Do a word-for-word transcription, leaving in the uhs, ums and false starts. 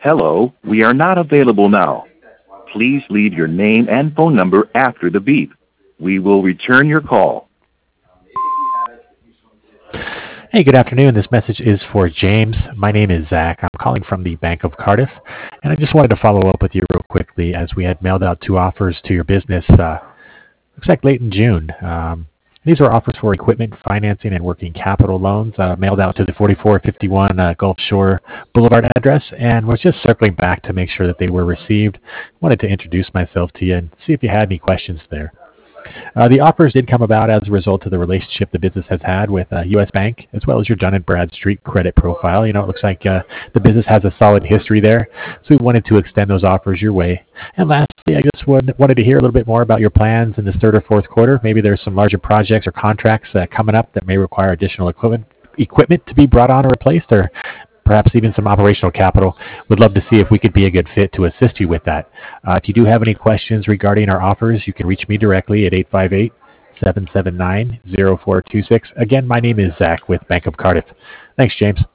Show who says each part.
Speaker 1: Hello, we are not available now. Please leave your name and phone number after the beep. We will return your call.
Speaker 2: Hey, good afternoon. This message is for James. My name is Zach. I'm calling from the Bank of Cardiff, and I just wanted to follow up with you real quickly as we had mailed out two offers to your business, uh, looks like late in June. Um, these were offers for equipment financing and working capital loans uh, mailed out to the forty-four fifty-one uh, Gulf Shore Boulevard address, and was just circling back to make sure that they were received. Wanted to introduce myself to you and see if you had any questions there. Uh, the offers did come about as a result of the relationship the business has had with uh, U S. Bank, as well as your Dun and Bradstreet credit profile. You know, it looks like uh, the business has a solid history there, so we wanted to extend those offers your way. And lastly, I just wanted wanted to hear a little bit more about your plans in this third or fourth quarter. Maybe there's some larger projects or contracts uh, coming up that may require additional equipment equipment to be brought on or replaced, or perhaps even some operational capital. Would love to see if we could be a good fit to assist you with that. Uh, if you do have any questions regarding our offers, you can reach me directly at eight five eight, seven seven nine, zero four two six. Again, my name is Zach with Bank of Cardiff. Thanks, James.